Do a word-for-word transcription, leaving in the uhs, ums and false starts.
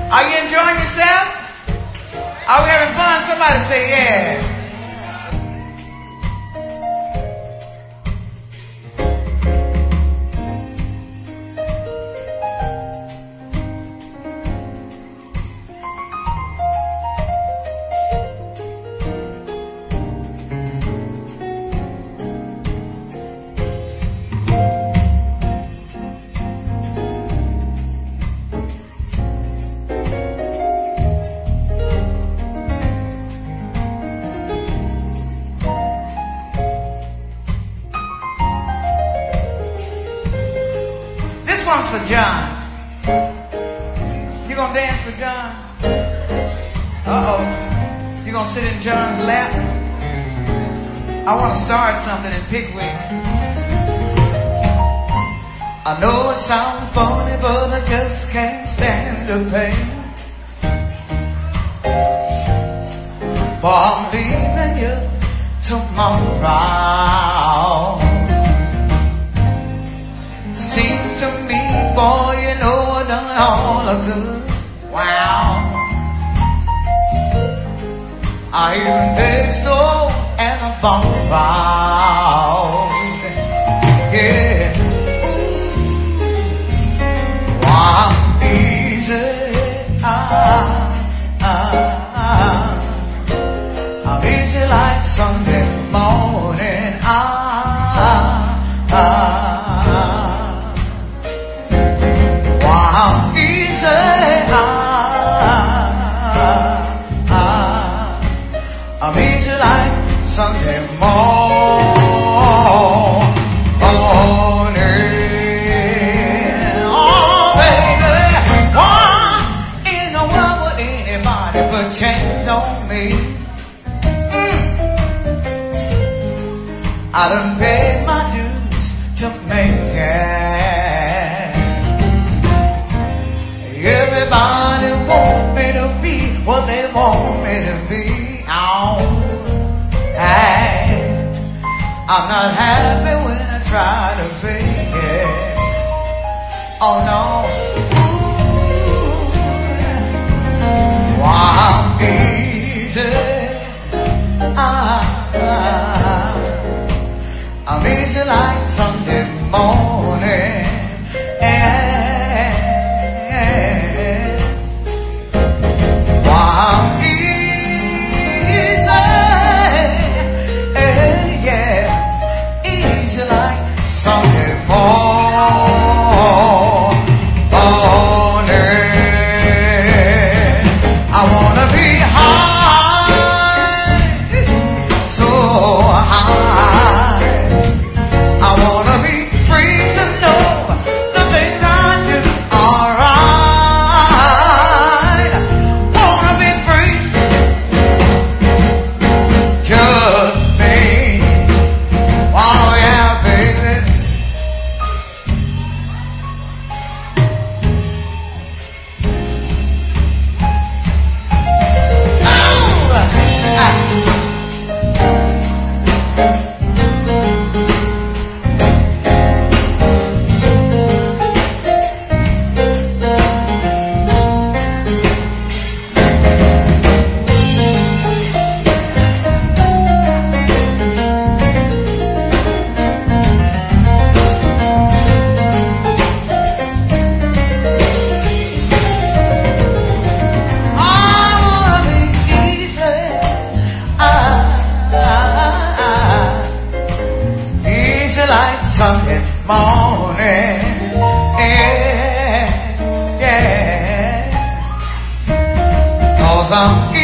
Are you enjoying yourself? Are we having fun? Somebody say yeah. For John. You gonna dance for John? Uh-oh. You gonna sit in John's lap? I want to start something in Pickwick. I know it sounds funny, but I just can't stand the pain. Boy, I'm leaving you tomorrow. Seems to me, boy, you know I done all I could. Wow. I even big stove and a borrowed. Yeah. Ooh. Wow, easy. Ah, ah, ah. I'm easy like Sunday morning. Ah, ah, ah. Wow, easy, ah, ah, ah. I'm easy like Sunday morning. Oh, baby, why in the world would anybody put chains on me? Mm. I done paid my dues to make it. Everybody want me to be what they want me to be. Oh, hey, I'm not happy when I try to fake it. Oh no, ooh, wow, easy. Ah, ah, I'm easy like Sunday morning. And I'm easy, yeah, easy like Sunday morning. I wanna be high, so high. I wanna be free to know the things I do are right. Wanna be free, just me. Oh yeah, baby. Sunday morning, yeah, yeah, 'cause I'm